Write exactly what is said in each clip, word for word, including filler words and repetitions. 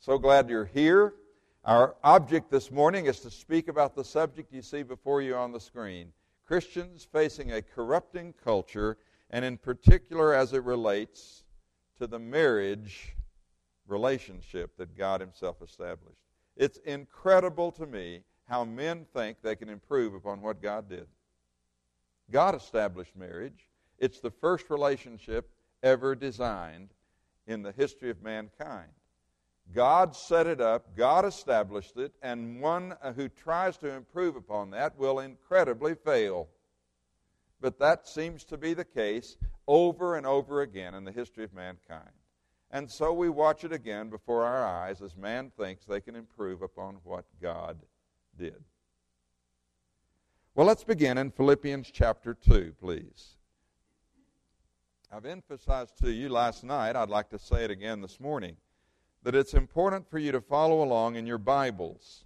So glad you're here. Our object this morning is to speak about the subject you see before you on the screen. Christians facing a corrupting culture, and in particular as it relates to the marriage relationship that God Himself established. It's incredible to me how men think they can improve upon what God did. God established marriage. It's the first relationship ever designed in the history of mankind. God set it up, God established it, and one who tries to improve upon that will incredibly fail. But that seems to be the case over and over again in the history of mankind. And so we watch it again before our eyes as man thinks they can improve upon what God did. Well, let's begin in Philippians chapter two, please. I've emphasized to you last night, I'd like to say it again this morning, that it's important for you to follow along in your Bibles.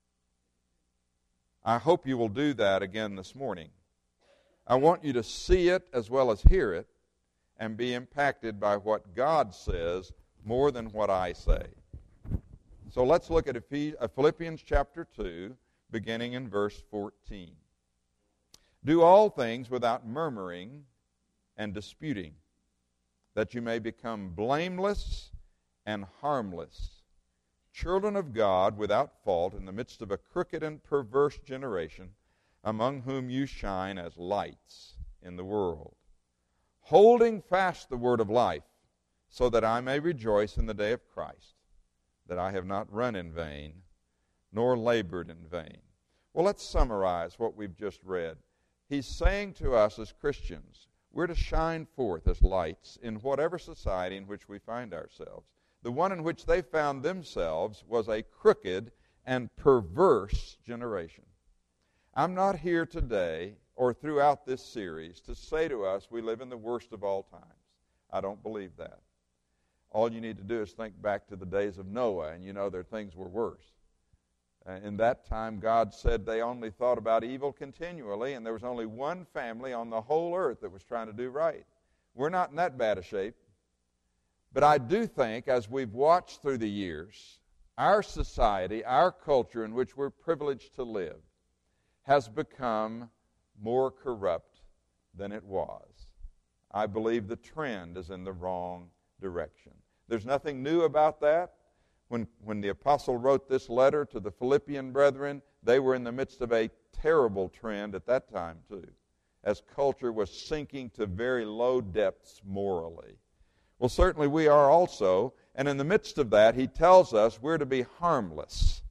I hope you will do that again this morning. I want you to see it as well as hear it and be impacted by what God says more than what I say. So let's look at Philippians chapter two, beginning in verse fourteen. Do all things without murmuring and disputing, that you may become blameless and harmless, children of God without fault in the midst of a crooked and perverse generation, among whom you shine as lights in the world, holding fast the word of life, so that I may rejoice in the day of Christ, that I have not run in vain, nor labored in vain. Well, let's summarize what we've just read. He's saying to us as Christians, we're to shine forth as lights in whatever society in which we find ourselves. The one in which they found themselves was a crooked and perverse generation. I'm not here today or throughout this series to say to us we live in the worst of all times. I don't believe that. All you need to do is think back to the days of Noah, and you know their things were worse. Uh, in that time, God said they only thought about evil continually, and there was only one family on the whole earth that was trying to do right. We're not in that bad a shape. But I do think, as we've watched through the years, our society, our culture in which we're privileged to live, has become more corrupt than it was. I believe the trend is in the wrong direction. There's nothing new about that. When, when the apostle wrote this letter to the Philippian brethren, they were in the midst of a terrible trend at that time too, as culture was sinking to very low depths morally. Well, certainly we are also, and in the midst of that, he tells us we're to be harmless.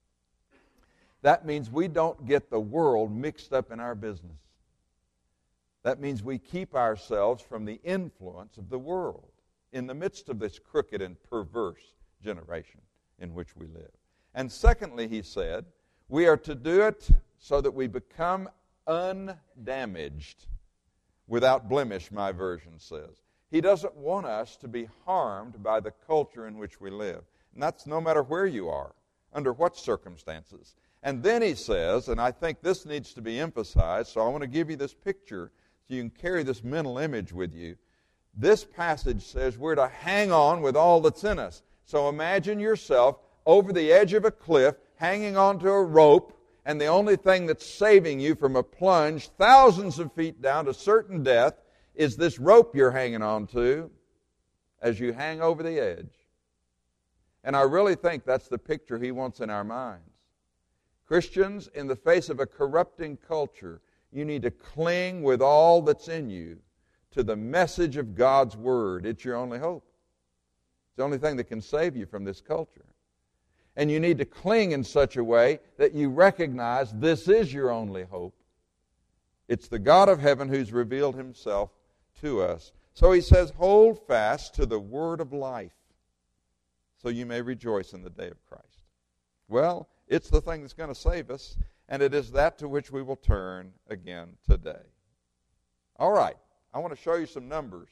That means we don't get the world mixed up in our business. That means we keep ourselves from the influence of the world in the midst of this crooked and perverse generation in which we live. And secondly, he said, we are to do it so that we become undamaged, without blemish, my version says. He doesn't want us to be harmed by the culture in which we live. And that's no matter where you are, under what circumstances. And then he says, and I think this needs to be emphasized, so I want to give you this picture so you can carry this mental image with you. This passage says we're to hang on with all that's in us. So imagine yourself over the edge of a cliff, hanging onto a rope, and the only thing that's saving you from a plunge thousands of feet down to certain death is this rope you're hanging on to as you hang over the edge. And I really think that's the picture he wants in our minds. Christians, in the face of a corrupting culture, you need to cling with all that's in you to the message of God's Word. It's your only hope. It's the only thing that can save you from this culture. And you need to cling in such a way that you recognize this is your only hope. It's the God of heaven who's revealed Himself to us. So he says, hold fast to the word of life, so you may rejoice in the day of Christ. Well, it's the thing that's going to save us, and it is that to which we will turn again today. All right, I want to show you some numbers.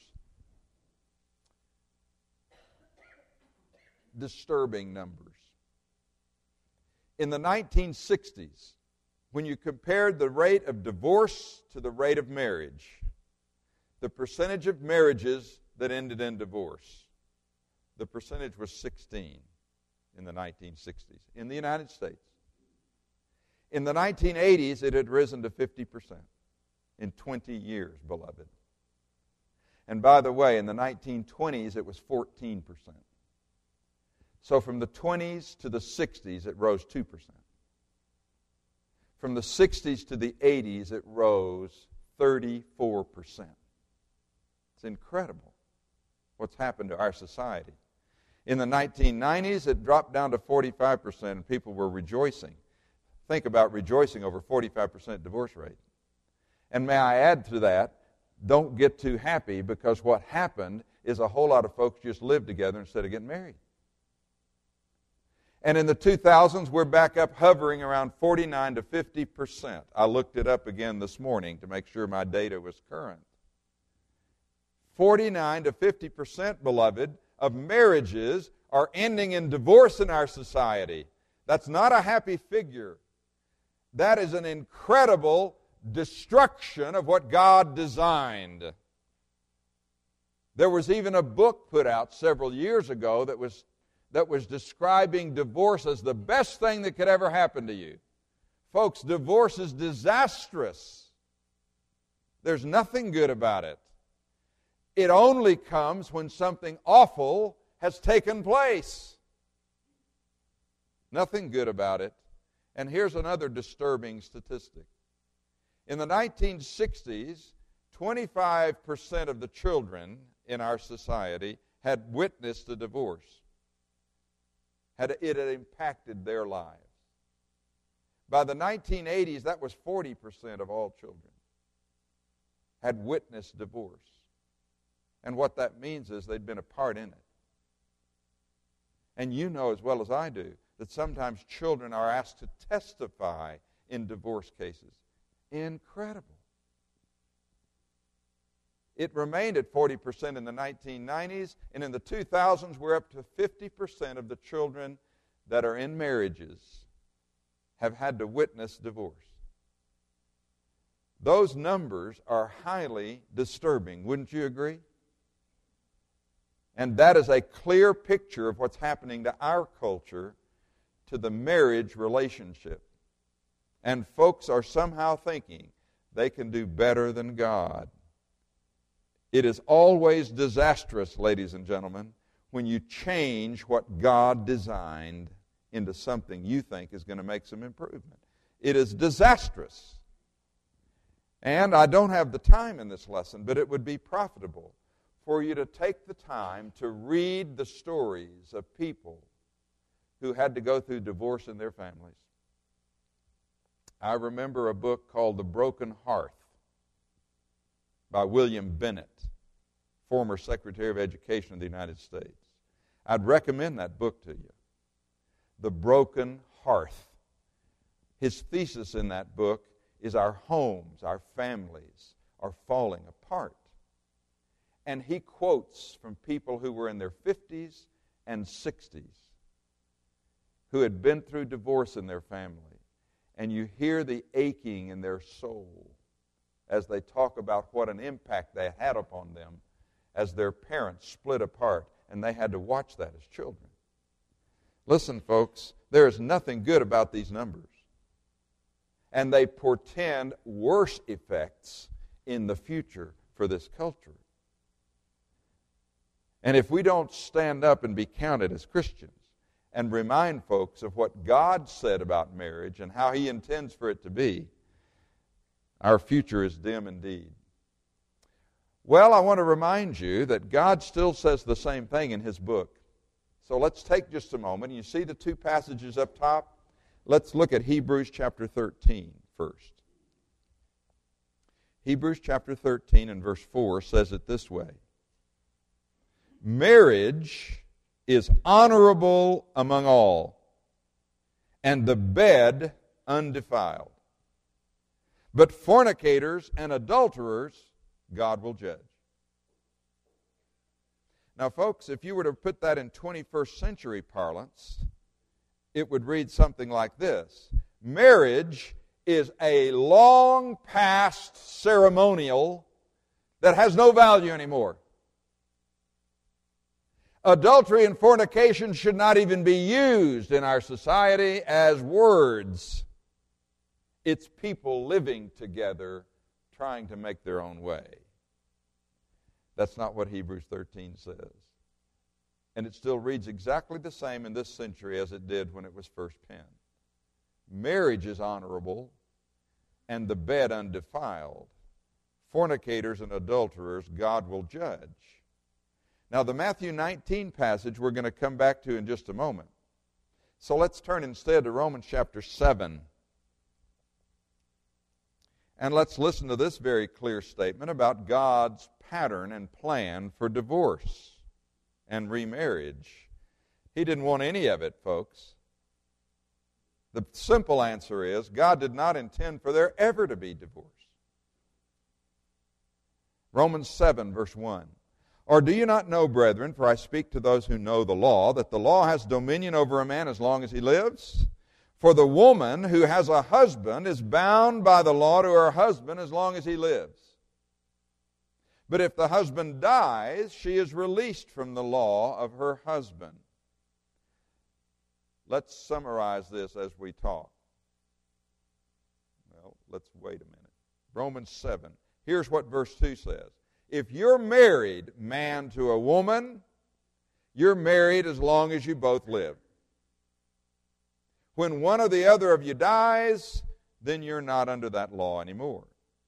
Disturbing numbers. In the nineteen sixties, when you compared the rate of divorce to the rate of marriage, the percentage of marriages that ended in divorce, the percentage was sixteen in the nineteen sixties in the United States. In the nineteen eighties, it had risen to fifty percent in twenty years, beloved. And by the way, in the nineteen twenties, it was fourteen percent. So from the twenties to the sixties, it rose two percent. From the sixties to the eighties, it rose thirty-four percent. It's incredible what's happened to our society. In the nineteen nineties, it dropped down to forty-five percent, and people were rejoicing. Think about rejoicing over forty-five percent divorce rate. And may I add to that, don't get too happy, because what happened is a whole lot of folks just lived together instead of getting married. And in the two thousands, we're back up hovering around forty-nine to fifty percent. I looked it up again this morning to make sure my data was current. forty-nine to fifty percent, beloved, of marriages are ending in divorce in our society. That's not a happy figure. That is an incredible destruction of what God designed. There was even a book put out several years ago that was that was describing divorce as the best thing that could ever happen to you. Folks, divorce is disastrous. There's nothing good about it. It only comes when something awful has taken place. Nothing good about it. And here's another disturbing statistic. In the nineteen sixties, twenty-five percent of the children in our society had witnessed a divorce. Had, it had impacted their lives. By the nineteen eighties, that was forty percent of all children had witnessed divorce. And what that means is they'd been a part in it. And you know as well as I do that sometimes children are asked to testify in divorce cases. Incredible. It remained at forty percent in the nineteen nineties, and in the two thousands, we're up to fifty percent of the children that are in marriages have had to witness divorce. Those numbers are highly disturbing, wouldn't you agree? And that is a clear picture of what's happening to our culture, to the marriage relationship. And folks are somehow thinking they can do better than God. It is always disastrous, ladies and gentlemen, when you change what God designed into something you think is going to make some improvement. It is disastrous. And I don't have the time in this lesson, but it would be profitable for you to take the time to read the stories of people who had to go through divorce in their families. I remember a book called The Broken Hearth by William Bennett, former Secretary of Education of the United States. I'd recommend that book to you. The Broken Hearth. His thesis in that book is our homes, our families are falling apart. And he quotes from people who were in their fifties and sixties who had been through divorce in their family. And you hear the aching in their soul as they talk about what an impact they had upon them as their parents split apart, and they had to watch that as children. Listen, folks, there is nothing good about these numbers. And they portend worse effects in the future for this culture. And if we don't stand up and be counted as Christians and remind folks of what God said about marriage and how He intends for it to be, our future is dim indeed. Well, I want to remind you that God still says the same thing in His book. So let's take just a moment. You see the two passages up top? Let's look at Hebrews chapter thirteen first. Hebrews chapter thirteen and verse four says it this way. Marriage is honorable among all, and the bed undefiled. But fornicators and adulterers God will judge. Now, folks, if you were to put that in twenty-first century parlance, it would read something like this. Marriage is a long past ceremonial that has no value anymore. Adultery and fornication should not even be used in our society as words. It's people living together trying to make their own way. That's not what Hebrews thirteen says. And it still reads exactly the same in this century as it did when it was first penned. Marriage is honorable and the bed undefiled. Fornicators and adulterers God will judge. Now, the Matthew nineteen passage we're going to come back to in just a moment. So let's turn instead to Romans chapter seven. And let's listen to this very clear statement about God's pattern and plan for divorce and remarriage. He didn't want any of it, folks. The simple answer is God did not intend for there ever to be divorce. Romans seven, verse one. Or do you not know, brethren, for I speak to those who know the law, that the law has dominion over a man as long as he lives? For the woman who has a husband is bound by the law to her husband as long as he lives. But if the husband dies, she is released from the law of her husband. Let's summarize this as we talk. Well, let's wait a minute. Romans seven. Here's what verse two says. If you're married, man to a woman, you're married as long as you both live. When one or the other of you dies, then you're not under that law anymore.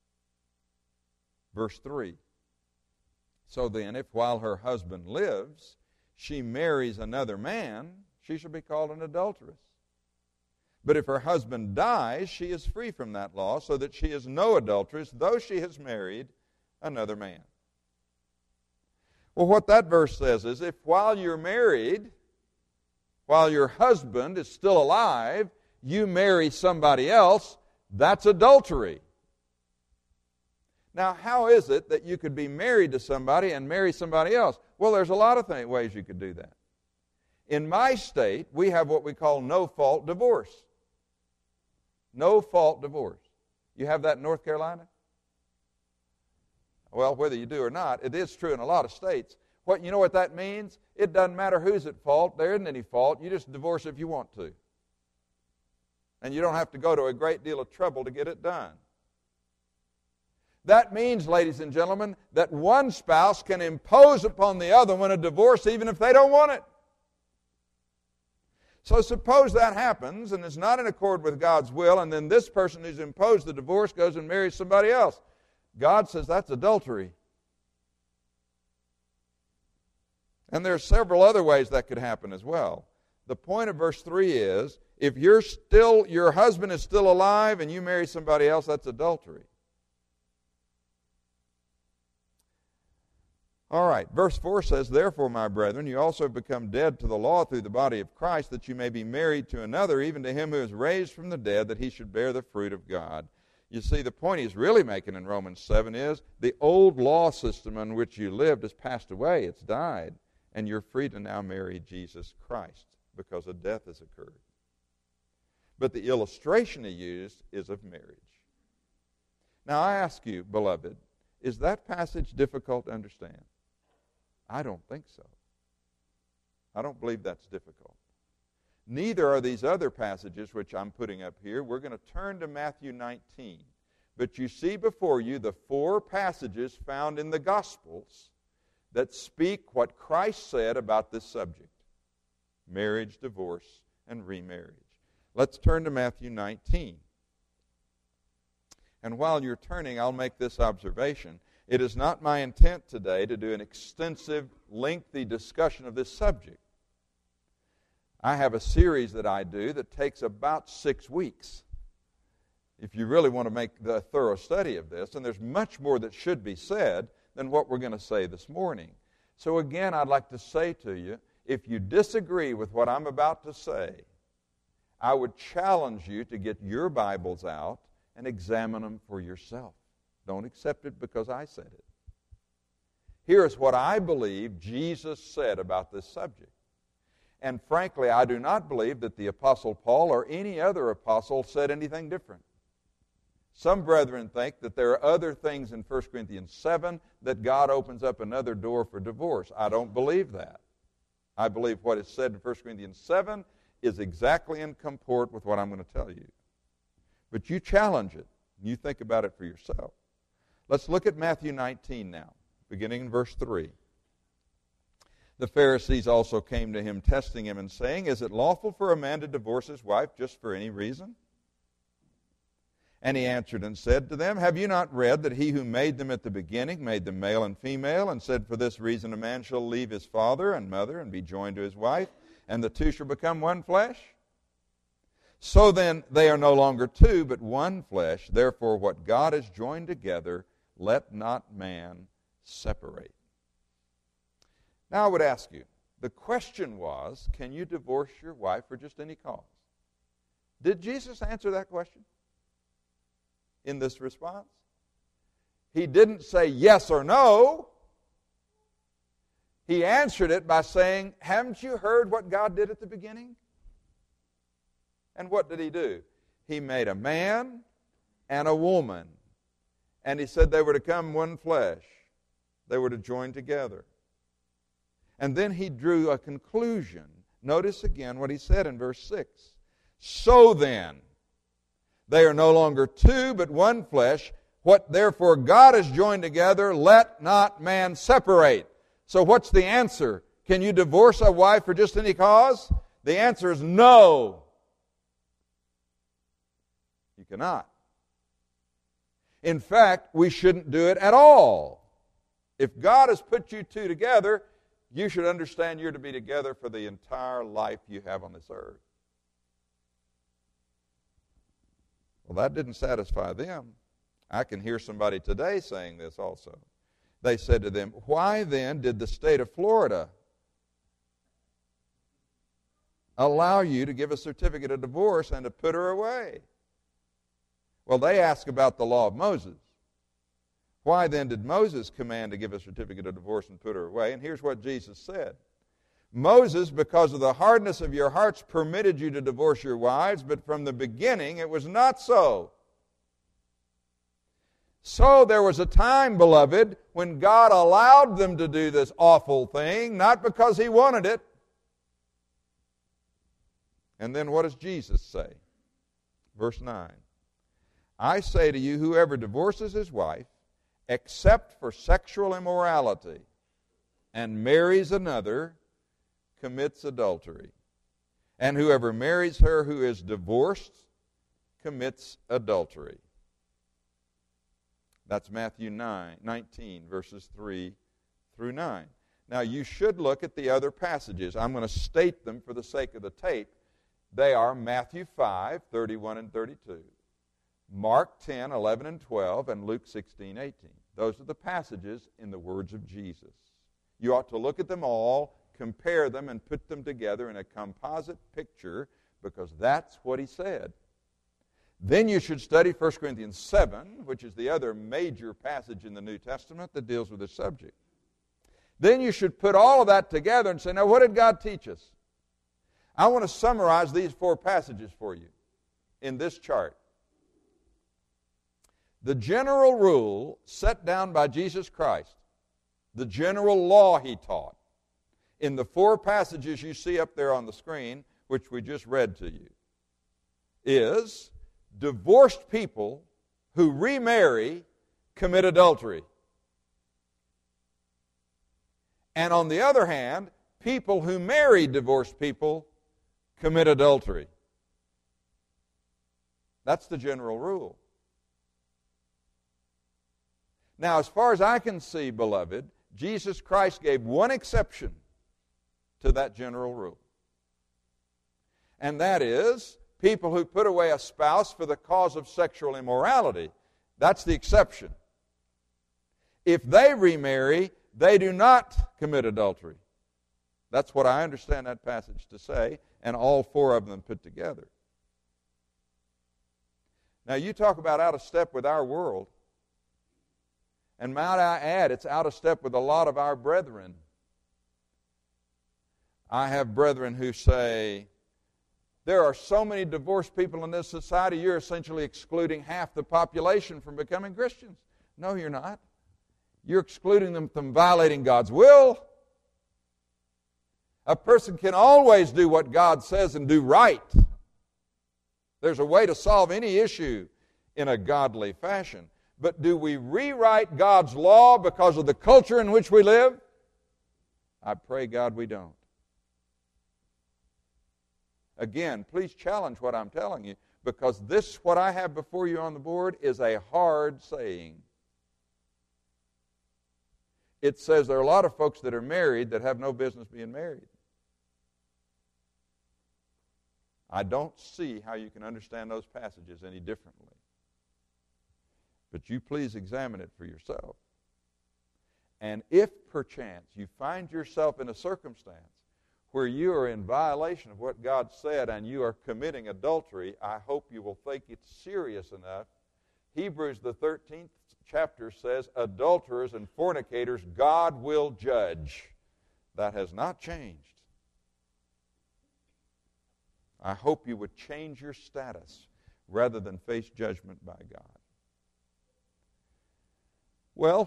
Verse three. So then, if while her husband lives, she marries another man, she shall be called an adulteress. But if her husband dies, she is free from that law, so that she is no adulteress, though she has married another man. Well, what that verse says is, if while you're married, while your husband is still alive, you marry somebody else, that's adultery. Now, how is it that you could be married to somebody and marry somebody else? Well, there's a lot of th- ways you could do that. In my state, we have what we call no-fault divorce. No-fault divorce. You have that in North Carolina? Well, whether you do or not, it is true in a lot of states. What you know what that means? It doesn't matter who's at fault. There isn't any fault. You just divorce if you want to. And you don't have to go to a great deal of trouble to get it done. That means, ladies and gentlemen, that one spouse can impose upon the other one a divorce even if they don't want it. So suppose that happens and it's not in accord with God's will, and then this person who's imposed the divorce goes and marries somebody else. God says that's adultery. And there are several other ways that could happen as well. The point of verse three is, if you're still, your husband is still alive and you marry somebody else, that's adultery. All right, verse four says, therefore, my brethren, you also have become dead to the law through the body of Christ, that you may be married to another, even to him who is raised from the dead, that he should bear the fruit of God. You see, the point he's really making in Romans seven is, the old law system on which you lived has passed away, it's died, and you're free to now marry Jesus Christ, because a death has occurred. But the illustration he used is of marriage. Now I ask you, beloved, is that passage difficult to understand? I don't think so. I don't believe that's difficult. Neither are these other passages which I'm putting up here. We're going to turn to Matthew nineteen. But you see before you the four passages found in the Gospels that speak what Christ said about this subject: marriage, divorce, and remarriage. Let's turn to Matthew nineteen. And while you're turning, I'll make this observation. It is not my intent today to do an extensive, lengthy discussion of this subject. I have a series that I do that takes about six weeks. If you really want to make the thorough study of this, and there's much more that should be said than what we're going to say this morning. So again, I'd like to say to you, if you disagree with what I'm about to say, I would challenge you to get your Bibles out and examine them for yourself. Don't accept it because I said it. Here is what I believe Jesus said about this subject. And frankly, I do not believe that the Apostle Paul or any other apostle said anything different. Some brethren think that there are other things in First Corinthians seven that God opens up another door for divorce. I don't believe that. I believe what is said in First Corinthians seven is exactly in comport with what I'm going to tell you. But you challenge it, and you think about it for yourself. Let's look at Matthew nineteen now, beginning in verse three. The Pharisees also came to him, testing him and saying, "Is it lawful for a man to divorce his wife just for any reason?" And he answered and said to them, "Have you not read that he who made them at the beginning made them male and female, and said, for this reason a man shall leave his father and mother and be joined to his wife, and the two shall become one flesh? So then they are no longer two, but one flesh. Therefore what God has joined together, let not man separate." Now I would ask you, the question was, can you divorce your wife for just any cause? Did Jesus answer that question in this response? He didn't say yes or no. He answered it by saying, haven't you heard what God did at the beginning? And what did he do? He made a man and a woman. And he said they were to come one flesh. They were to join together. And then he drew a conclusion. Notice again what he said in verse six. So then, they are no longer two, but one flesh. What therefore God has joined together, let not man separate. So what's the answer? Can you divorce a wife for just any cause? The answer is no. You cannot. In fact, we shouldn't do it at all. If God has put you two together, you should understand you're to be together for the entire life you have on this earth. Well, that didn't satisfy them. I can hear somebody today saying this also. They said to them, why then did the state of Florida allow you to give a certificate of divorce and to put her away? Well, they ask about the law of Moses. Why then did Moses command to give a certificate of divorce and put her away? And here's what Jesus said. Moses, because of the hardness of your hearts, permitted you to divorce your wives, but from the beginning it was not so. So there was a time, beloved, when God allowed them to do this awful thing, not because he wanted it. And then what does Jesus say? Verse nine. I say to you, whoever divorces his wife, except for sexual immorality, and marries another, commits adultery. And whoever marries her who is divorced commits adultery. That's Matthew nine, nineteen, verses three through nine. Now, you should look at the other passages. I'm going to state them for the sake of the tape. They are Matthew five, thirty-one and thirty-two, Mark ten, eleven and twelve, and Luke sixteen, eighteen. Those are the passages in the words of Jesus. You ought to look at them all, compare them, and put them together in a composite picture, because that's what he said. Then you should study First Corinthians seven, which is the other major passage in the New Testament that deals with this subject. Then you should put all of that together and say, now what did God teach us? I want to summarize these four passages for you in this chart. The general rule set down by Jesus Christ, the general law he taught, in the four passages you see up there on the screen, which we just read to you, is divorced people who remarry commit adultery. And on the other hand, people who marry divorced people commit adultery. That's the general rule. Now, as far as I can see, beloved, Jesus Christ gave one exception to that general rule. And that is people who put away a spouse for the cause of sexual immorality. That's the exception. If they remarry, they do not commit adultery. That's what I understand that passage to say, and all four of them put together. Now, you talk about out of step with our world. And might I add, it's out of step with a lot of our brethren. I have brethren who say, there are so many divorced people in this society, you're essentially excluding half the population from becoming Christians. No, you're not. You're excluding them from violating God's will. A person can always do what God says and do right. There's a way to solve any issue in a godly fashion. But do we rewrite God's law because of the culture in which we live? I pray God we don't. Again, please challenge what I'm telling you, because this, what I have before you on the board, is a hard saying. It says there are a lot of folks that are married that have no business being married. I don't see how you can understand those passages any differently. But you please examine it for yourself. And if perchance you find yourself in a circumstance where you are in violation of what God said and you are committing adultery, I hope you will think it's serious enough. Hebrews, the thirteenth chapter says, adulterers and fornicators God will judge. That has not changed. I hope you would change your status rather than face judgment by God. Well,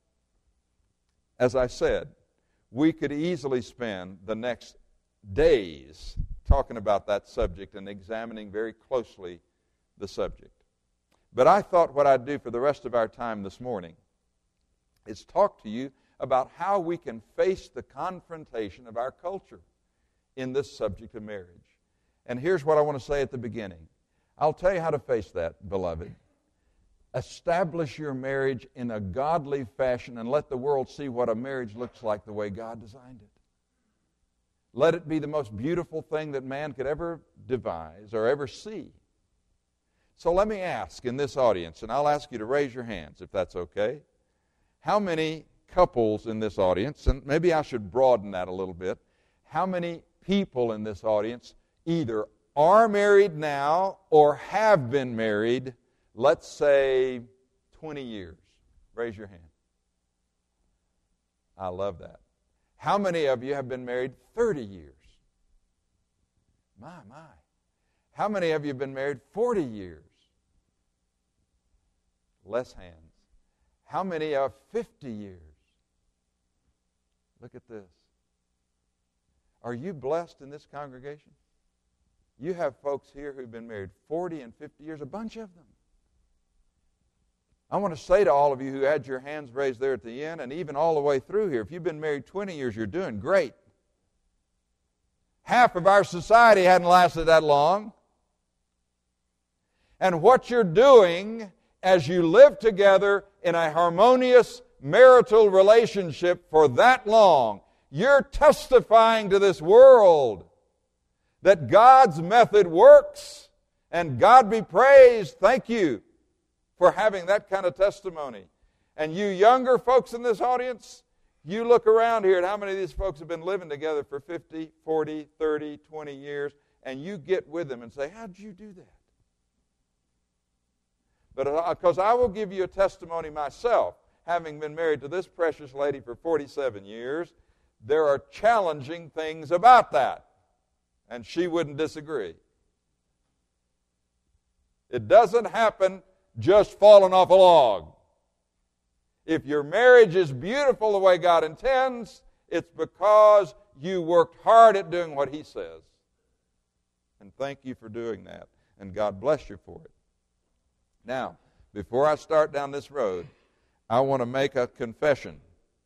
as I said, we could easily spend the next days talking about that subject and examining very closely the subject. But I thought what I'd do for the rest of our time this morning is talk to you about how we can face the confrontation of our culture in this subject of marriage. And here's what I want to say at the beginning. I'll tell you how to face that, beloved. Establish your marriage in a godly fashion and let the world see what a marriage looks like the way God designed it. Let it be the most beautiful thing that man could ever devise or ever see. So let me ask in this audience, and I'll ask you to raise your hands if that's okay. How many couples in this audience, and maybe I should broaden that a little bit, how many people in this audience either are married now or have been married, let's say, twenty years? Raise your hand. I love that. How many of you have been married thirty years? My, my. How many of you have been married forty years? Less hands. How many of fifty years? Look at this. Are you blessed in this congregation? You have folks here who've been married forty and fifty years, a bunch of them. I want to say to all of you who had your hands raised there at the end and even all the way through here, if you've been married twenty years, you're doing great. Half of our society hadn't lasted that long. And what you're doing as you live together in a harmonious marital relationship for that long, you're testifying to this world that God's method works, and God be praised. Thank you for having that kind of testimony. And you younger folks in this audience, you look around here at how many of these folks have been living together for fifty, forty, thirty, twenty years, and you get with them and say, how did you do that? But because I will give you a testimony myself, having been married to this precious lady for forty-seven years, there are challenging things about that. And she wouldn't disagree. It doesn't happen just falling off a log. If your marriage is beautiful the way God intends, it's because you worked hard at doing what He says. And thank you for doing that. And God bless you for it. Now, before I start down this road, I want to make a confession.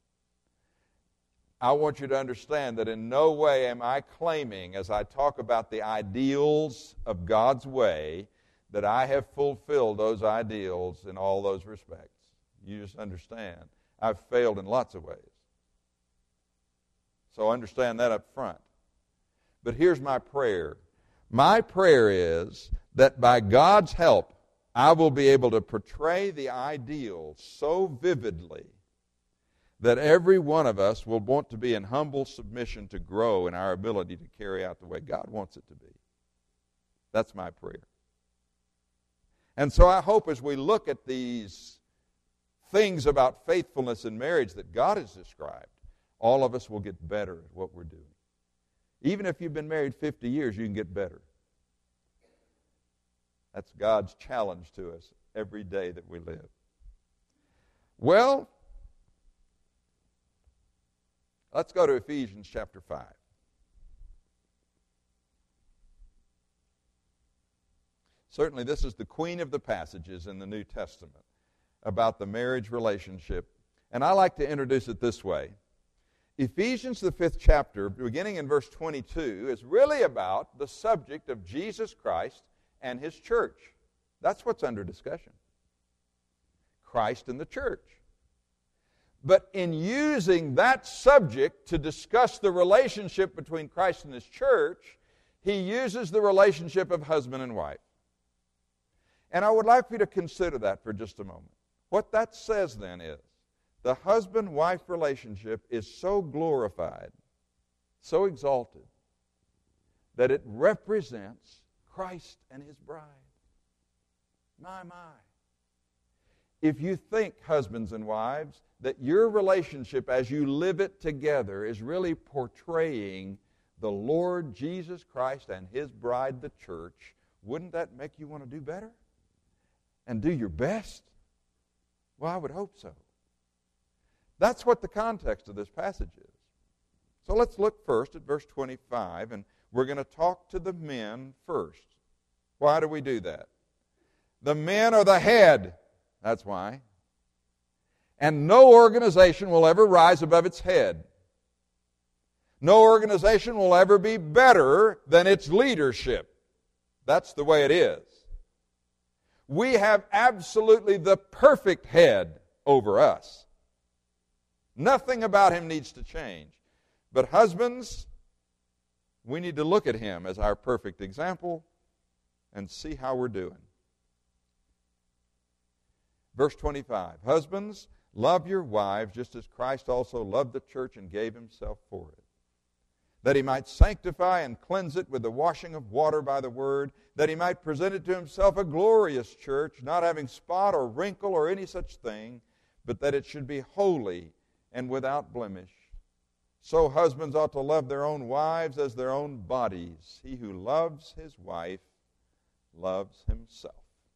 I want you to understand that in no way am I claiming, as I talk about the ideals of God's way, that I have fulfilled those ideals in all those respects. You just understand. I've failed in lots of ways. So understand that up front. But here's my prayer. My prayer is that by God's help, I will be able to portray the ideals so vividly that every one of us will want to be in humble submission to grow in our ability to carry out the way God wants it to be. That's my prayer. And so I hope as we look at these things about faithfulness in marriage that God has described, all of us will get better at what we're doing. Even if you've been married fifty years, you can get better. That's God's challenge to us every day that we live. Well, let's go to Ephesians chapter five. Certainly this is the queen of the passages in the New Testament about the marriage relationship. And I like to introduce it this way. Ephesians, the fifth chapter, beginning in verse twenty-two, is really about the subject of Jesus Christ and His church. That's what's under discussion. Christ and the church. But in using that subject to discuss the relationship between Christ and His church, he uses the relationship of husband and wife. And I would like for you to consider that for just a moment. What that says then is, the husband-wife relationship is so glorified, so exalted, that it represents Christ and His bride. My, my. If you think, husbands and wives, that your relationship as you live it together is really portraying the Lord Jesus Christ and His bride, the church, wouldn't that make you want to do better? And do your best? Well, I would hope so. That's what the context of this passage is. So let's look first at verse twenty-five, and we're going to talk to the men first. Why do we do that? The men are the head. That's why. And no organization will ever rise above its head. No organization will ever be better than its leadership. That's the way it is. We have absolutely the perfect head over us. Nothing about him needs to change. But husbands, we need to look at him as our perfect example and see how we're doing. Verse twenty-five, husbands, love your wives just as Christ also loved the church and gave himself for it, that he might sanctify and cleanse it with the washing of water by the word, that he might present it to himself a glorious church, not having spot or wrinkle or any such thing, but that it should be holy and without blemish. So husbands ought to love their own wives as their own bodies. He who loves his wife loves himself.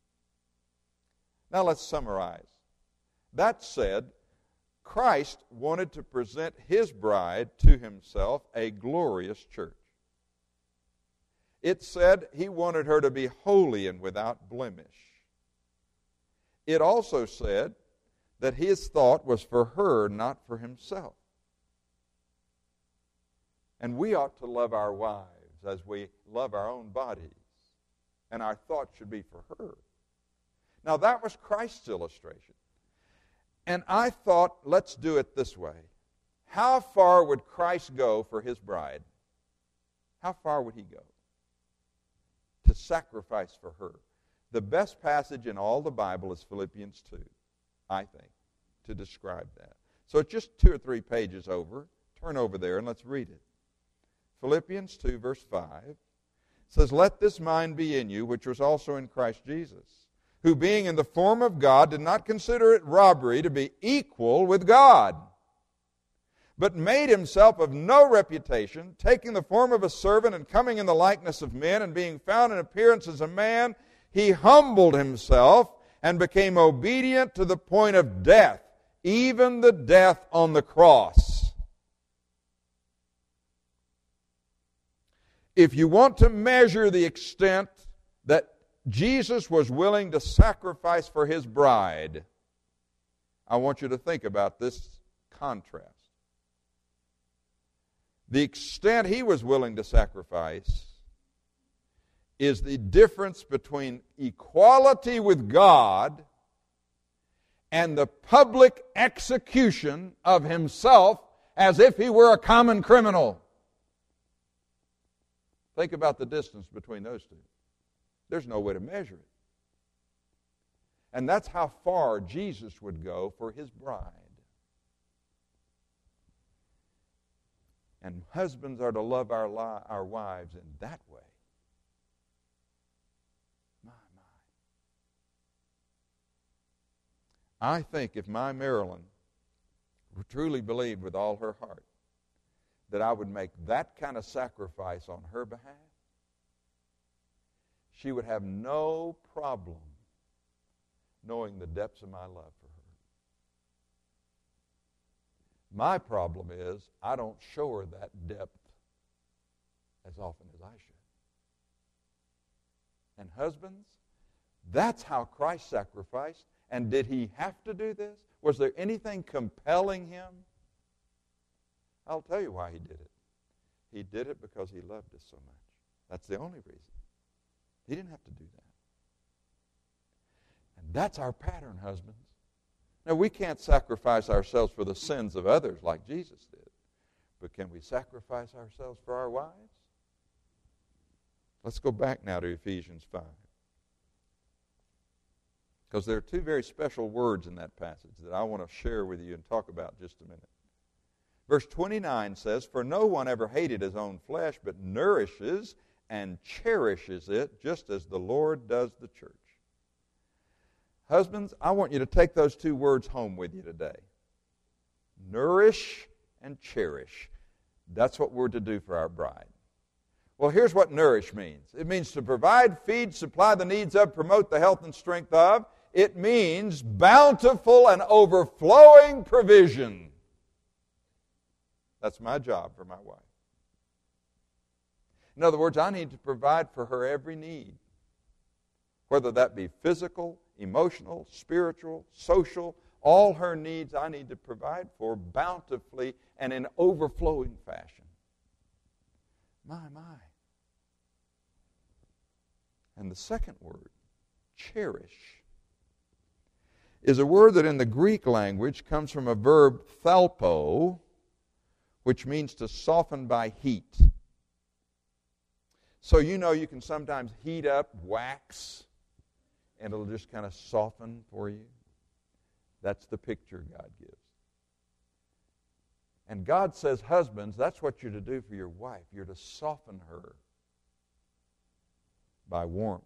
Now let's summarize. That said, Christ wanted to present his bride to himself, a glorious church. It said he wanted her to be holy and without blemish. It also said that his thought was for her, not for himself. And we ought to love our wives as we love our own bodies. And our thought should be for her. Now that was Christ's illustration. And I thought, let's do it this way. How far would Christ go for his bride? How far would he go to sacrifice for her? The best passage in all the Bible is Philippians two, I think, to describe that. So it's just two or three pages over. Turn over there and let's read it. Philippians two, verse five says, let this mind be in you, which was also in Christ Jesus, who being in the form of God did not consider it robbery to be equal with God, but made himself of no reputation, taking the form of a servant and coming in the likeness of men, and being found in appearance as a man, he humbled himself and became obedient to the point of death, even the death on the cross. If you want to measure the extent that Jesus was willing to sacrifice for his bride, I want you to think about this contrast. The extent he was willing to sacrifice is the difference between equality with God and the public execution of himself as if he were a common criminal. Think about the distance between those two. There's no way to measure it. And that's how far Jesus would go for his bride. And husbands are to love our, li- our wives in that way. My, my. I think if my Marilyn truly believed with all her heart that I would make that kind of sacrifice on her behalf, she would have no problem knowing the depths of my love for her. My problem is I don't show her that depth as often as I should. And husbands, That's how Christ sacrificed. And did he have to do this? Was there anything compelling him? I'll tell you why he did it. He did it because he loved us so much. That's the only reason. He didn't have to do that. And that's our pattern, husbands. Now, we can't sacrifice ourselves for the sins of others like Jesus did. But can we sacrifice ourselves for our wives? Let's go back now to Ephesians five. Because there are two very special words in that passage that I want to share with you and talk about just a minute. Verse twenty-nine says, "For no one ever hated his own flesh, but nourishes and cherishes it, just as the Lord does the church." Husbands, I want you to take those two words home with you today. Nourish and cherish. That's what we're to do for our bride. Well, here's what nourish means. It means to provide, feed, supply the needs of, promote the health and strength of. It means bountiful and overflowing provision. That's my job for my wife. In other words, I need to provide for her every need, whether that be physical, emotional, spiritual, social. All her needs I need to provide for bountifully and in overflowing fashion. My, my. And the second word, cherish, is a word that in the Greek language comes from a verb thalpo, which means to soften by heat. So you know you can sometimes heat up wax and it'll just kind of soften for you. That's the picture God gives. And God says, husbands, that's what you're to do for your wife. You're to soften her by warmth.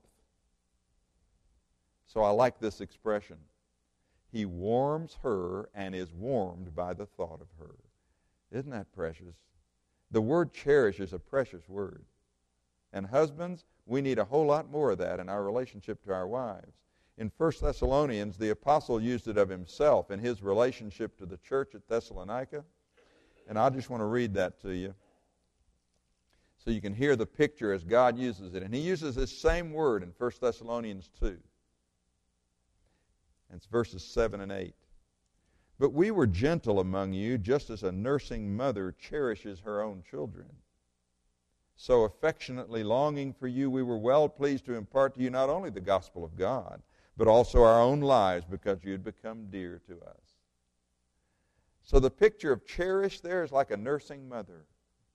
So I like this expression. He warms her and is warmed by the thought of her. Isn't that precious? The word cherish is a precious word. And husbands, we need a whole lot more of that in our relationship to our wives. In First Thessalonians, the apostle used it of himself in his relationship to the church at Thessalonica. And I just want to read that to you so you can hear the picture as God uses it. And he uses this same word in First Thessalonians two. And it's verses seven and eight. "But we were gentle among you, just as a nursing mother cherishes her own children. So affectionately longing for you, we were well pleased to impart to you not only the gospel of God, but also our own lives, because you had become dear to us." So the picture of cherish there is like a nursing mother.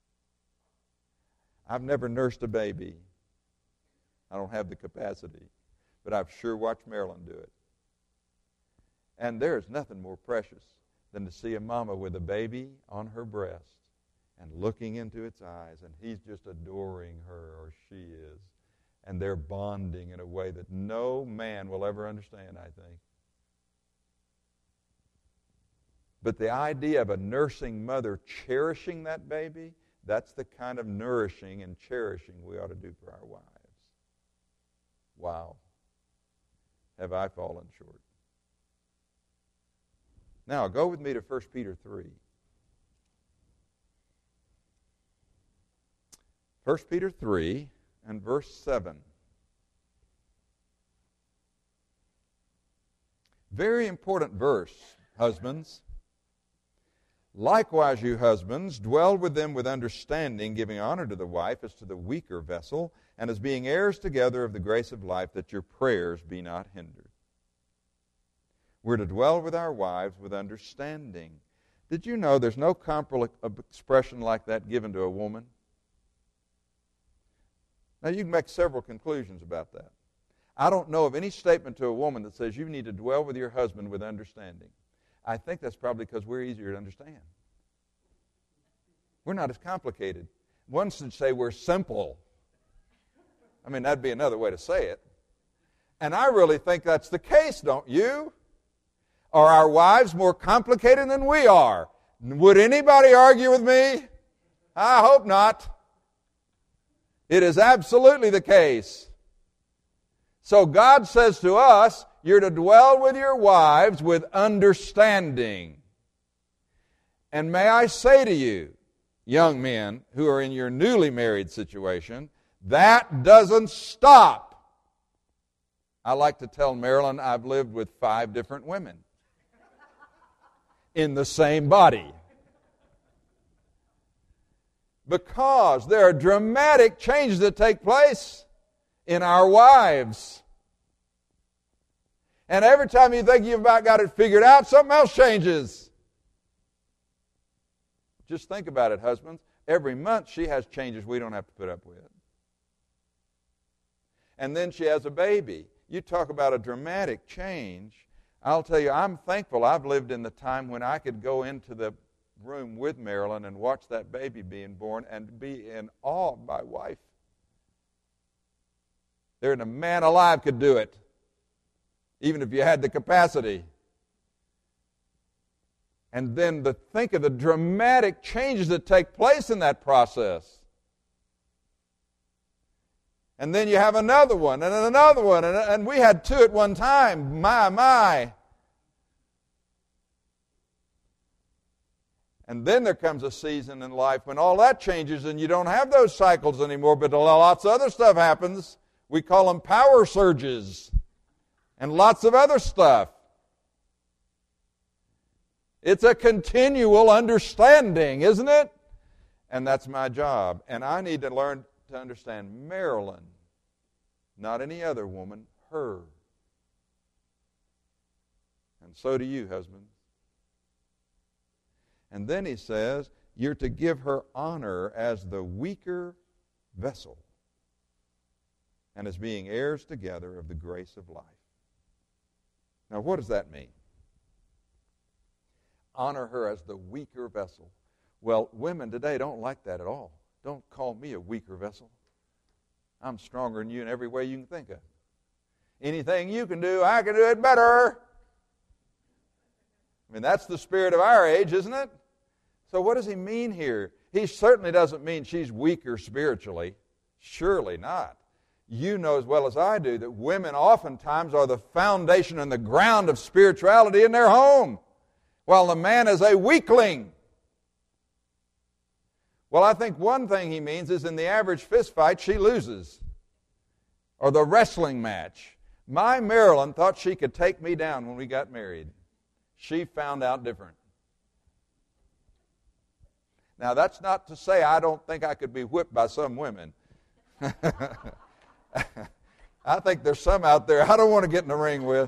I've never nursed a baby. I don't have the capacity. But I've sure watched Marilyn do it. And there is nothing more precious than to see a mama with a baby on her breast and looking into its eyes, and he's just adoring her, or she is. And they're bonding in a way that no man will ever understand, I think. But the idea of a nursing mother cherishing that baby, that's the kind of nourishing and cherishing we ought to do for our wives. Wow. Have I fallen short? Now, go with me to First Peter three. First Peter three and verse seven. Very important verse, husbands. "Likewise, you husbands, dwell with them with understanding, giving honor to the wife as to the weaker vessel, and as being heirs together of the grace of life, that your prayers be not hindered." We're to dwell with our wives with understanding. Did you know there's no comparable expression like that given to a woman? Now, you can make several conclusions about that. I don't know of any statement to a woman that says you need to dwell with your husband with understanding. I think that's probably because we're easier to understand. We're not as complicated. One should say we're simple. I mean, that'd be another way to say it. And I really think that's the case, don't you? Are our wives more complicated than we are? Would anybody argue with me? I hope not. It is absolutely the case. So God says to us, you're to dwell with your wives with understanding. And may I say to you, young men who are in your newly married situation, that doesn't stop. I like to tell Marilyn I've lived with five different women in the same body. Because there are dramatic changes that take place in our wives. And every time you think you've about got it figured out, something else changes. Just think about it, husbands. Every month she has changes we don't have to put up with. And then she has a baby. You talk about a dramatic change. I'll tell you, I'm thankful I've lived in the time when I could go into the room with Marilyn and watch that baby being born and be in awe of my wife. There ain't a man alive could do it, even if you had the capacity. And then to think of the dramatic changes that take place in that process. And then you have another one, and another one, and, and we had two at one time. My, my. And then there comes a season in life when all that changes and you don't have those cycles anymore, but lots of other stuff happens. We call them power surges and lots of other stuff. It's a continual understanding, isn't it? And that's my job. And I need to learn to understand Marilyn, not any other woman, her. And so do you, husbands. And then he says, you're to give her honor as the weaker vessel and as being heirs together of the grace of life. Now, what does that mean? Honor her as the weaker vessel. Well, women today don't like that at all. Don't call me a weaker vessel. I'm stronger than you in every way you can think of. Anything you can do, I can do it better. I mean, that's the spirit of our age, isn't it? So what does he mean here? He certainly doesn't mean she's weaker spiritually. Surely not. You know as well as I do that women oftentimes are the foundation and the ground of spirituality in their home, while the man is a weakling. Well, I think one thing he means is in the average fist fight, she loses. Or the wrestling match. My Marilyn thought she could take me down when we got married. She found out different. Now, that's not to say I don't think I could be whipped by some women. I think there's some out there I don't want to get in the ring with.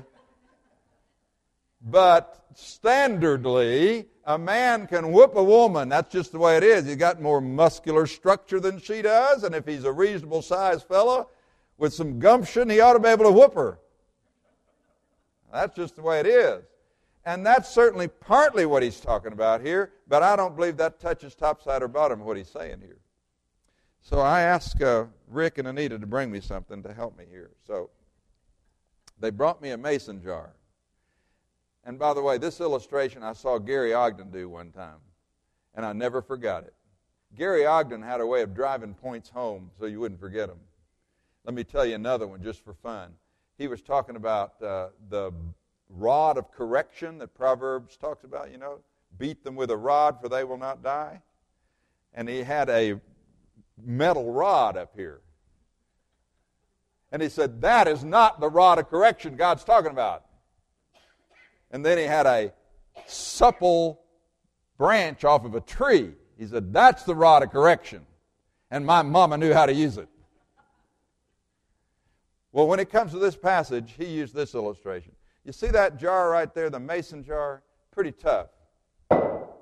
But standardly, a man can whoop a woman. That's just the way it is. He's got more muscular structure than she does, and if he's a reasonable-sized fellow with some gumption, he ought to be able to whoop her. That's just the way it is. And that's certainly partly what he's talking about here, but I don't believe that touches topside or bottom of what he's saying here. So I asked uh, Rick and Anita to bring me something to help me here. So they brought me a mason jar. And by the way, this illustration I saw Gary Ogden do one time, and I never forgot it. Gary Ogden had a way of driving points home so you wouldn't forget them. Let me tell you another one just for fun. He was talking about uh, the rod of correction that Proverbs talks about, you know, beat them with a rod for they will not die. And he had a metal rod up here. And he said, that is not the rod of correction God's talking about. And then he had a supple branch off of a tree. He said, that's the rod of correction. And my mama knew how to use it. Well, when it comes to this passage, he used this illustration. You see that jar right there, the mason jar? Pretty tough. I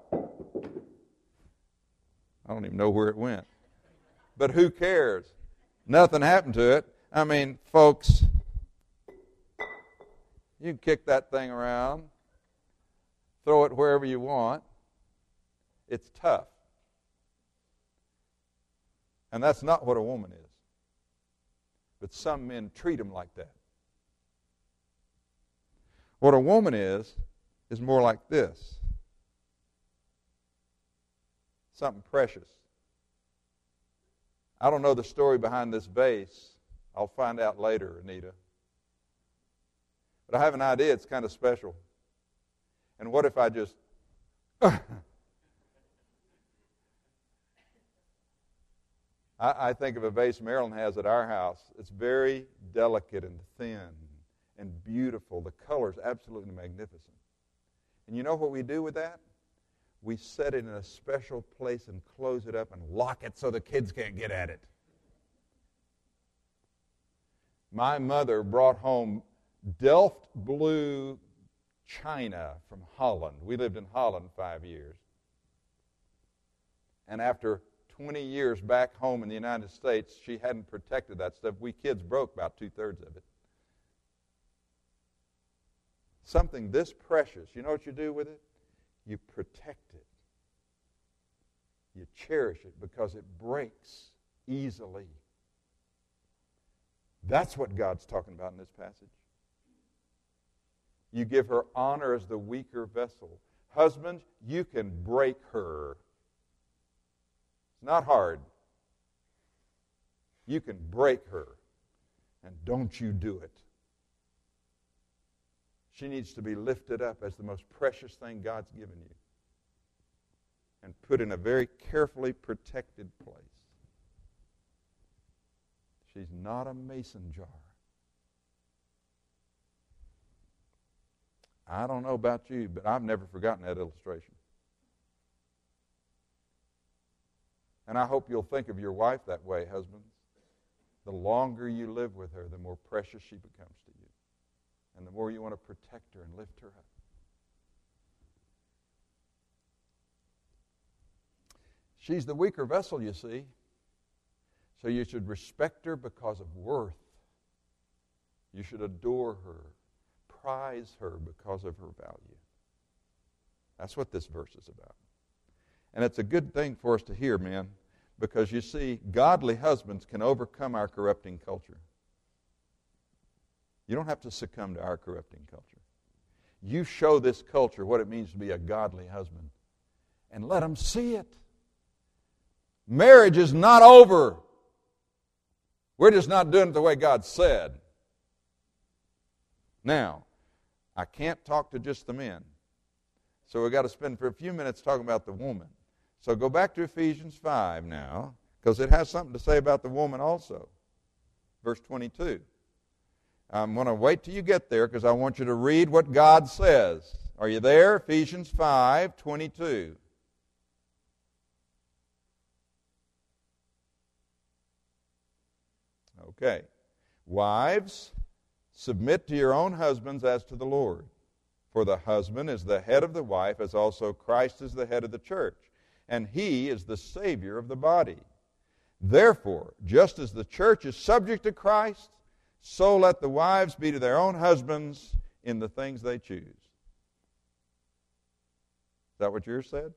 don't even know where it went. But who cares? Nothing happened to it. I mean, folks, you can kick that thing around, throw it wherever you want. It's tough. And that's not what a woman is. But some men treat them like that. What a woman is, is more like this. Something precious. I don't know the story behind this vase. I'll find out later, Anita. But I have an idea it's kind of special. And what if I just... I, I think of a vase Marilyn has at our house. It's very delicate and thin. and beautiful. The color's absolutely magnificent. And you know what we do with that? We set it in a special place and close it up and lock it so the kids can't get at it. My mother brought home Delft blue china from Holland. We lived in Holland five years. And after twenty years back home in the United States, she hadn't protected that stuff. We kids broke about two-thirds of it. Something this precious, you know what you do with it? You protect it. You cherish it because it breaks easily. That's what God's talking about in this passage. You give her honor as the weaker vessel. Husbands, you can break her. It's not hard. You can break her. And don't you do it. She needs to be lifted up as the most precious thing God's given you and put in a very carefully protected place. She's not a mason jar. I don't know about you, but I've never forgotten that illustration. And I hope you'll think of your wife that way, husbands. The longer you live with her, the more precious she becomes to you. And the more you want to protect her and lift her up. She's the weaker vessel, you see. So you should respect her because of worth. You should adore her, prize her because of her value. That's what this verse is about. And it's a good thing for us to hear, men, because you see, godly husbands can overcome our corrupting culture. You don't have to succumb to our corrupting culture. You show this culture what it means to be a godly husband and let them see it. Marriage is not over. We're just not doing it the way God said. Now, I can't talk to just the men. So we've got to spend for a few minutes talking about the woman. So go back to Ephesians five now, because it has something to say about the woman also. Verse twenty-two. I'm going to wait till you get there because I want you to read what God says. Are you there? Ephesians five twenty-two. Okay. Wives, submit to your own husbands as to the Lord. For the husband is the head of the wife, as also Christ is the head of the church, and he is the Savior of the body. Therefore, just as the church is subject to Christ, so let the wives be to their own husbands in the things they choose. Is that what yours said?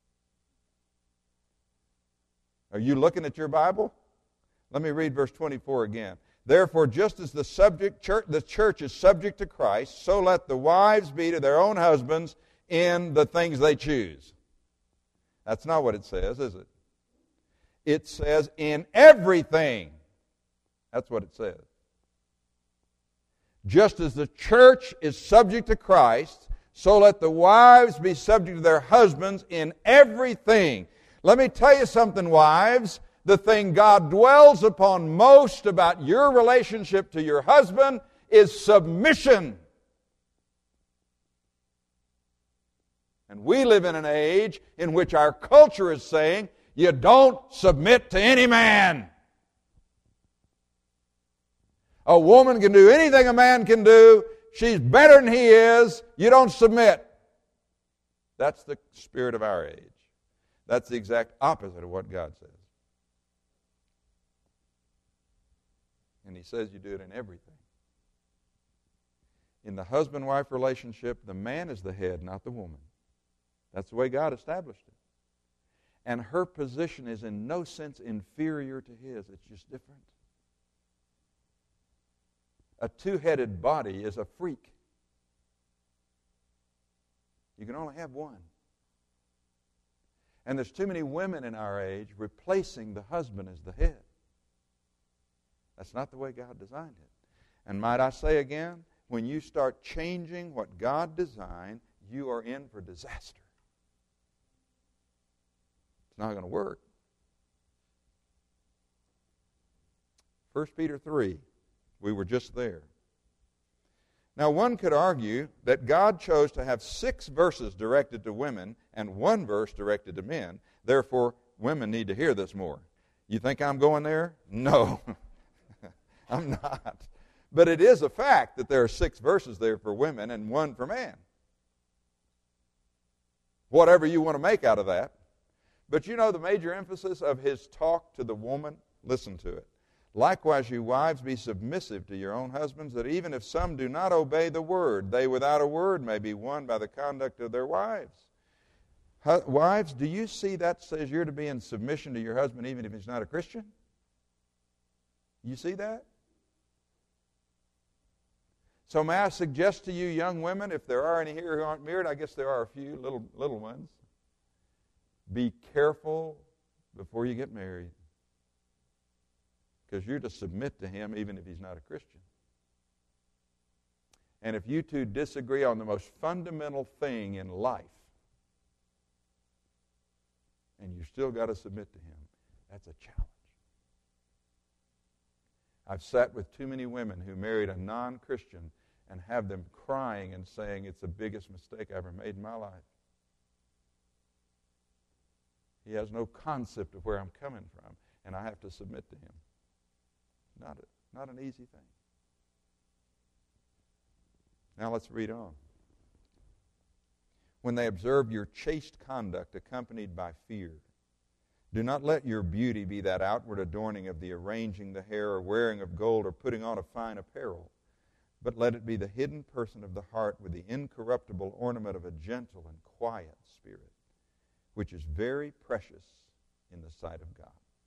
Are you looking at your Bible? Let me read verse twenty-four again. Therefore, just as the subject church, the church is subject to Christ, so let the wives be to their own husbands in the things they choose. That's not what it says, is it? It says in everything. That's what it says. Just as the church is subject to Christ, so let the wives be subject to their husbands in everything. Let me tell you something, wives. The thing God dwells upon most about your relationship to your husband is submission. And we live in an age in which our culture is saying, you don't submit to any man. A woman can do anything a man can do. She's better than he is. You don't submit. That's the spirit of our age. That's the exact opposite of what God says. And he says you do it in everything. In the husband-wife relationship, the man is the head, not the woman. That's the way God established it. And her position is in no sense inferior to his. It's just different. A two-headed body is a freak. You can only have one. And there's too many women in our age replacing the husband as the head. That's not the way God designed it. And might I say again, when you start changing what God designed, you are in for disaster. It's not going to work. First Peter three, we were just there. Now, one could argue that God chose to have six verses directed to women and one verse directed to men. Therefore, women need to hear this more. You think I'm going there? No, I'm not. But it is a fact that there are six verses there for women and one for man. Whatever you want to make out of that. But you know the major emphasis of his talk to the woman? Listen to it. Likewise, you wives, be submissive to your own husbands, that even if some do not obey the word, they without a word may be won by the conduct of their wives. Hu- wives, do you see that says you're to be in submission to your husband even if he's not a Christian? You see that? So may I suggest to you, young women, if there are any here who aren't married, I guess there are a few little little ones, be careful before you get married. Because you're to submit to him even if he's not a Christian. And if you two disagree on the most fundamental thing in life, and you still got to submit to him, that's a challenge. I've sat with too many women who married a non-Christian and have them crying and saying, it's the biggest mistake I ever made in my life. He has no concept of where I'm coming from, and I have to submit to him. Not, a, not an easy thing. Now let's read on. When they observe your chaste conduct accompanied by fear, do not let your beauty be that outward adorning of the arranging the hair or wearing of gold or putting on of fine apparel, but let it be the hidden person of the heart with the incorruptible ornament of a gentle and quiet spirit, which is very precious in the sight of God.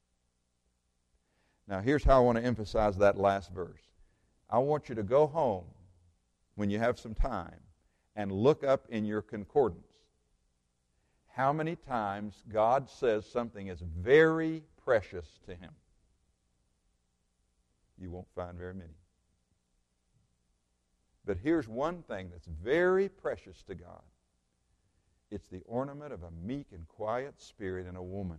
Now, here's how I want to emphasize that last verse. I want you to go home when you have some time and look up in your concordance how many times God says something is very precious to him. You won't find very many. But here's one thing that's very precious to God. It's the ornament of a meek and quiet spirit in a woman.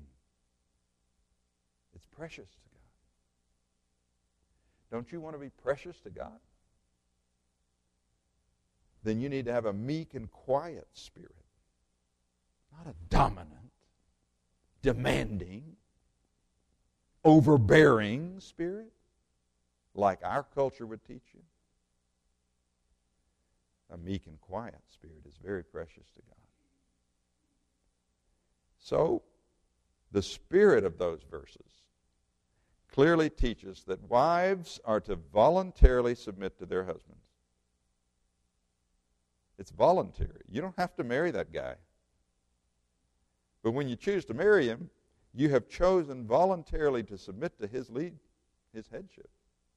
It's precious to God. Don't you want to be precious to God? Then you need to have a meek and quiet spirit. Not a dominant, demanding, overbearing spirit like our culture would teach you. A meek and quiet spirit is very precious to God. So, the spirit of those verses clearly teaches that wives are to voluntarily submit to their husbands. It's voluntary. You don't have to marry that guy. But when you choose to marry him, you have chosen voluntarily to submit to his lead, his headship.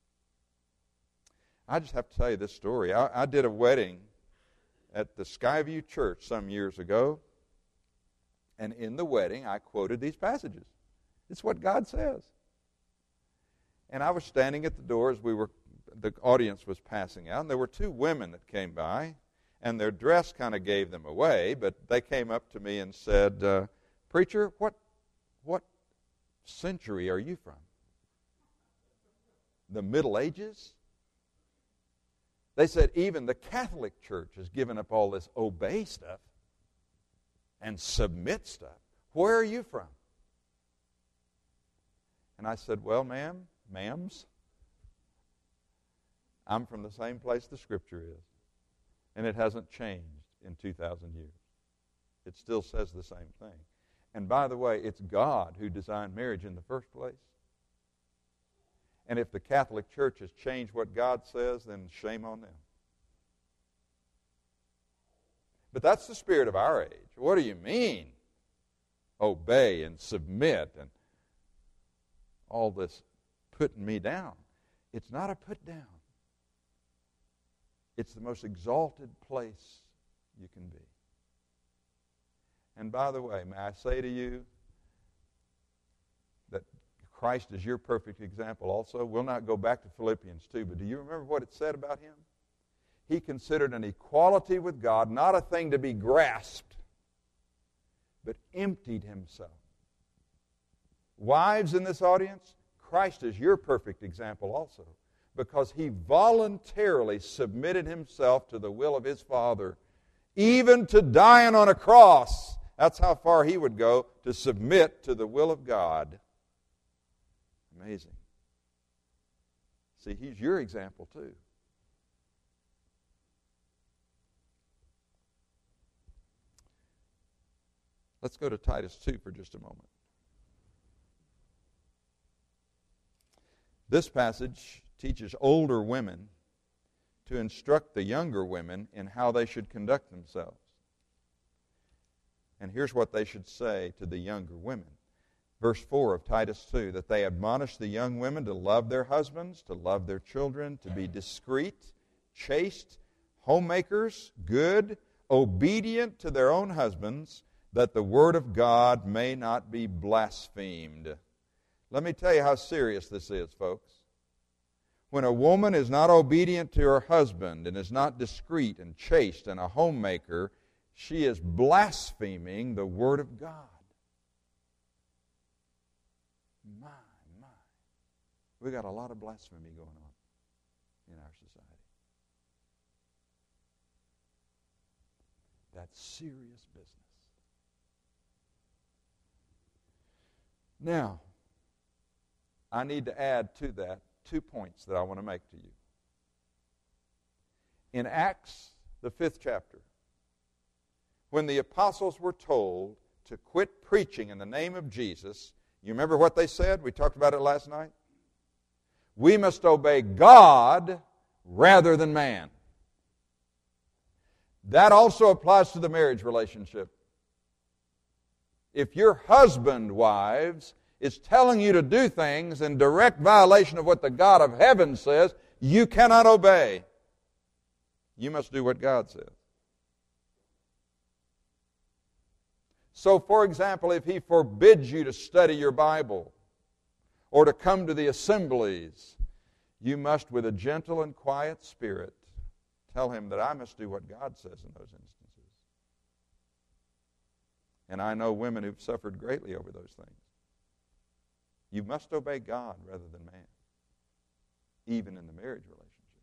I just have to tell you this story. I, I did a wedding at the Skyview Church some years ago, and in the wedding I quoted these passages. It's what God says. And I was standing at the door as we were, the audience was passing out, and there were two women that came by, and their dress kind of gave them away, but they came up to me and said, uh, Preacher, what, what century are you from? The Middle Ages? They said, even the Catholic Church has given up all this obey stuff and submit stuff. Where are you from? And I said, well, ma'am, ma'ams, I'm from the same place the Scripture is. And it hasn't changed in two thousand years. It still says the same thing. And by the way, it's God who designed marriage in the first place. And if the Catholic Church has changed what God says, then shame on them. But that's the spirit of our age. What do you mean? Obey and submit and all this putting me down. It's not a put down. It's the most exalted place you can be. And by the way, may I say to you that Christ is your perfect example also. We'll not go back to Philippians two, but do you remember what it said about him? He considered an equality with God not a thing to be grasped, but emptied himself. Wives in this audience, Christ is your perfect example also. because he voluntarily submitted himself to the will of his Father, even to dying on a cross. That's how far he would go to submit to the will of God. Amazing. See, he's your example too. Let's go to Titus two for just a moment. This passage teaches older women to instruct the younger women in how they should conduct themselves. And here's what they should say to the younger women. Verse four of Titus two, that they admonish the young women to love their husbands, to love their children, to be discreet, chaste, homemakers, good, obedient to their own husbands, that the word of God may not be blasphemed. Let me tell you how serious this is, folks. When a woman is not obedient to her husband and is not discreet and chaste and a homemaker, she is blaspheming the word of God. My, my. We got a lot of blasphemy going on in our society. That's serious business. Now, I need to add to that two points that I want to make to you. In Acts, the fifth chapter, when the apostles were told to quit preaching in the name of Jesus, you remember what they said? We talked about it last night. We must obey God rather than man. That also applies to the marriage relationship. If your husband, wives, is telling you to do things in direct violation of what the God of heaven says, you cannot obey. You must do what God says. So, for example, if he forbids you to study your Bible or to come to the assemblies, you must, with a gentle and quiet spirit, tell him that I must do what God says in those instances. And I know women who've suffered greatly over those things. You must obey God rather than man, even in the marriage relationship.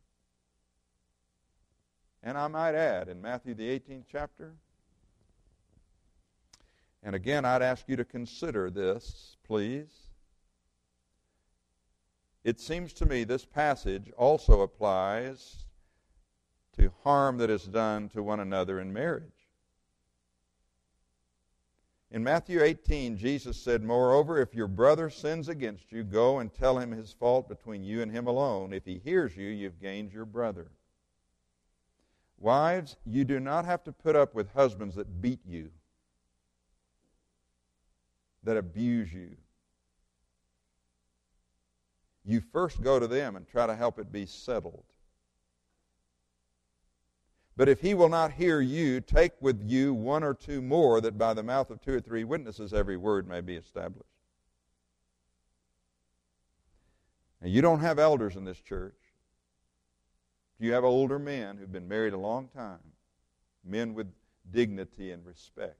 And I might add, in Matthew the eighteenth chapter, and again I'd ask you to consider this, please. It seems to me this passage also applies to harm that is done to one another in marriage. In Matthew eighteen, Jesus said, "Moreover, if your brother sins against you, go and tell him his fault between you and him alone. If he hears you, you've gained your brother." Wives, you do not have to put up with husbands that beat you, that abuse you. You first go to them and try to help it be settled. But if he will not hear you, take with you one or two more, that by the mouth of two or three witnesses every word may be established. Now, you don't have elders in this church. You have older men who've been married a long time, men with dignity and respect.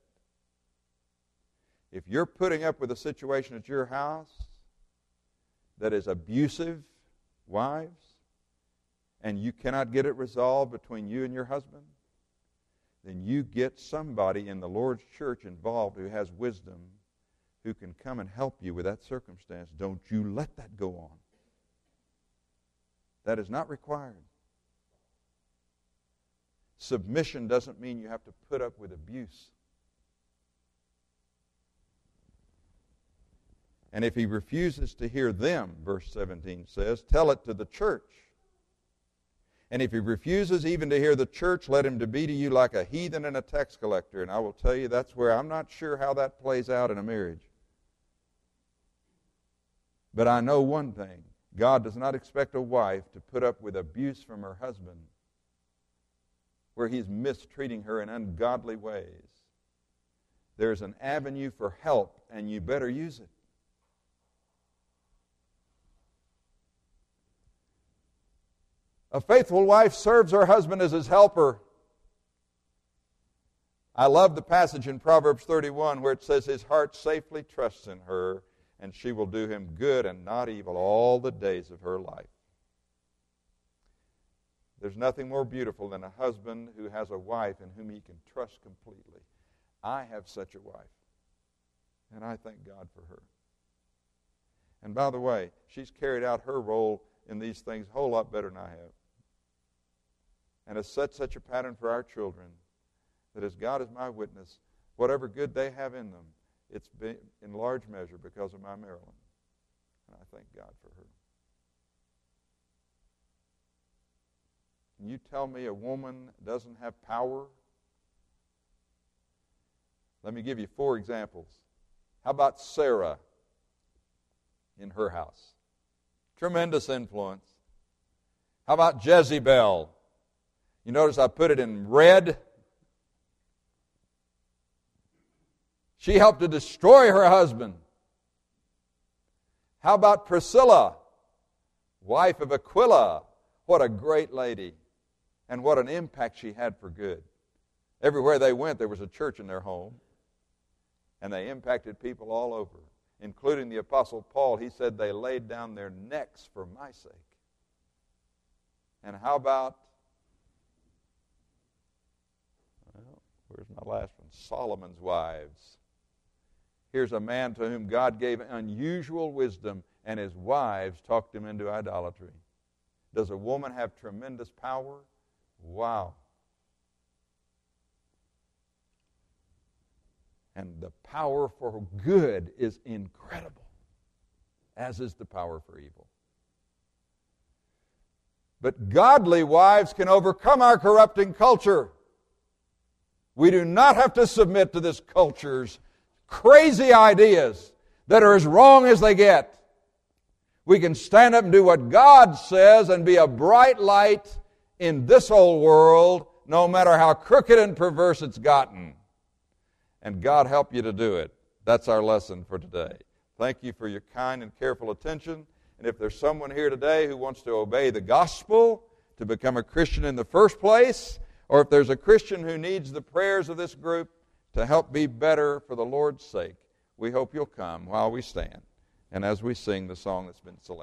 If you're putting up with a situation at your house that is abusive, wives, and you cannot get it resolved between you and your husband, then you get somebody in the Lord's church involved who has wisdom, who can come and help you with that circumstance. Don't you let that go on. That is not required. Submission doesn't mean you have to put up with abuse. And if he refuses to hear them, verse seventeen says, tell it to the church. And if he refuses even to hear the church, let him to be to you like a heathen and a tax collector. And I will tell you, that's where I'm not sure how that plays out in a marriage. But I know one thing. God does not expect a wife to put up with abuse from her husband where he's mistreating her in ungodly ways. There's an avenue for help, and you better use it. A faithful wife serves her husband as his helper. I love the passage in Proverbs thirty-one where it says, his heart safely trusts in her, and she will do him good and not evil all the days of her life. There's nothing more beautiful than a husband who has a wife in whom he can trust completely. I have such a wife, and I thank God for her. And by the way, she's carried out her role in these things a whole lot better than I have. And has set such a pattern for our children that as God is my witness, whatever good they have in them, it's been in large measure because of my Marilyn. And I thank God for her. Can you tell me a woman doesn't have power? Let me give you four examples. How about Sarah in her house? Tremendous influence. How about Jezebel? You notice I put it in red. She helped to destroy her husband. How about Priscilla, wife of Aquila? What a great lady. And what an impact she had for good. Everywhere they went, there was a church in their home. And they impacted people all over, including the Apostle Paul. He said they laid down their necks for my sake. And how about, well, where's my last one? Solomon's wives. Here's a man to whom God gave unusual wisdom, and his wives talked him into idolatry. Does a woman have tremendous power? Wow. And the power for good is incredible, as is the power for evil. But godly wives can overcome our corrupting culture. We do not have to submit to this culture's crazy ideas that are as wrong as they get. We can stand up and do what God says and be a bright light in this old world, no matter how crooked and perverse it's gotten. And God help you to do it. That's our lesson for today. Thank you for your kind and careful attention. And if there's someone here today who wants to obey the gospel, to become a Christian in the first place, or if there's a Christian who needs the prayers of this group to help be better for the Lord's sake, we hope you'll come while we stand and as we sing the song that's been selected.